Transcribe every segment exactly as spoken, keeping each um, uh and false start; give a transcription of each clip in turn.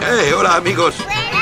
Eh, hola, amigos.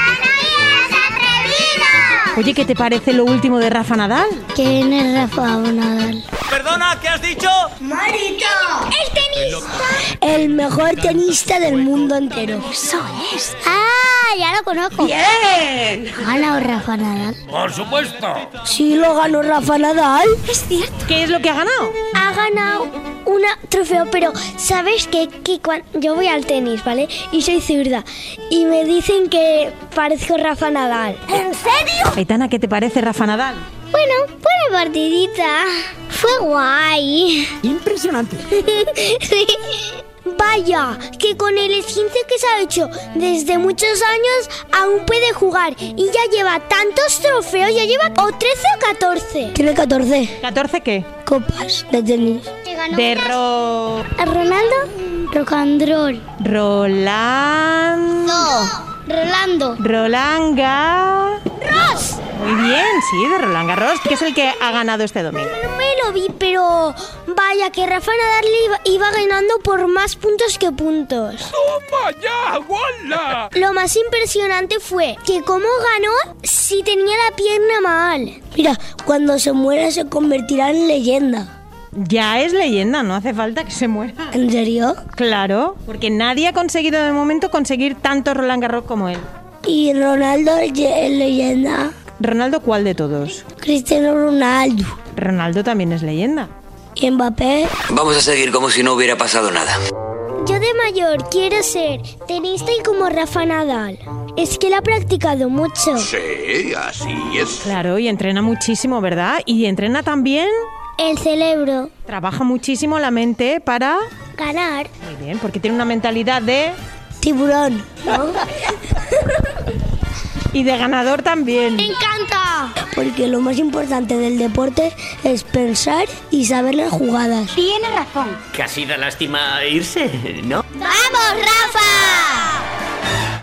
Oye, ¿qué te parece lo último de Rafa Nadal? ¿Quién es Rafa Nadal? Perdona, ¿qué has dicho? ¡Marito! ¡El tenista! El mejor tenista del mundo entero. Eso es. ¡Ah! Ya lo conozco. ¡Bien! ¿Ha ganado Rafa Nadal? Por supuesto. Sí, lo ganó Rafa Nadal. Es cierto. ¿Qué es lo que ha ganado? Ha ganado un trofeo, pero ¿sabes qué? Que cuando yo voy al tenis, ¿vale? Y soy zurda. Y me dicen que parezco Rafa Nadal. ¿En serio? Aitana, ¿qué te parece Rafa Nadal? Bueno, buena partidita. Fue guay. Impresionante. Sí. Vaya, que con el esguince que se ha hecho desde muchos años aún puede jugar y ya lleva tantos trofeos, ya lleva o trece o catorce. Tiene catorce ¿catorce qué? copas de tenis. De ro... ¿A Ronaldo? Rocandrol. Roland... Rolando. Roland Ga... ¡Ross! Muy bien, sí, de Roland Garros, que es el que ha ganado este domingo. No me lo vi, pero vaya que Rafa Nadal iba, iba ganando por más puntos que puntos. ¡Toma ya, guala! Lo más impresionante fue que cómo ganó si tenía la pierna mal. Mira, cuando se muera se convertirá en leyenda. Ya es leyenda, no hace falta que se muera. ¿En serio? Claro, porque nadie ha conseguido de momento conseguir tanto Roland Garros como él. ¿Y Ronaldo es leyenda? ¿Ronaldo cuál de todos? Cristiano Ronaldo. Ronaldo también es leyenda. ¿Y Mbappé? Vamos a seguir como si no hubiera pasado nada. Yo de mayor quiero ser tenista y como Rafa Nadal. Es que él ha practicado mucho. Sí, así es. Claro, y entrena muchísimo, ¿verdad? Y entrena también... El cerebro. Trabaja muchísimo la mente para... Ganar. Muy bien, porque tiene una mentalidad de... Tiburón. ¿No? Y de ganador también. ¡Me encanta! Porque lo más importante del deporte es pensar y saber las jugadas. Tiene razón. Casi da lástima irse, ¿no? ¡Vamos, Rafa!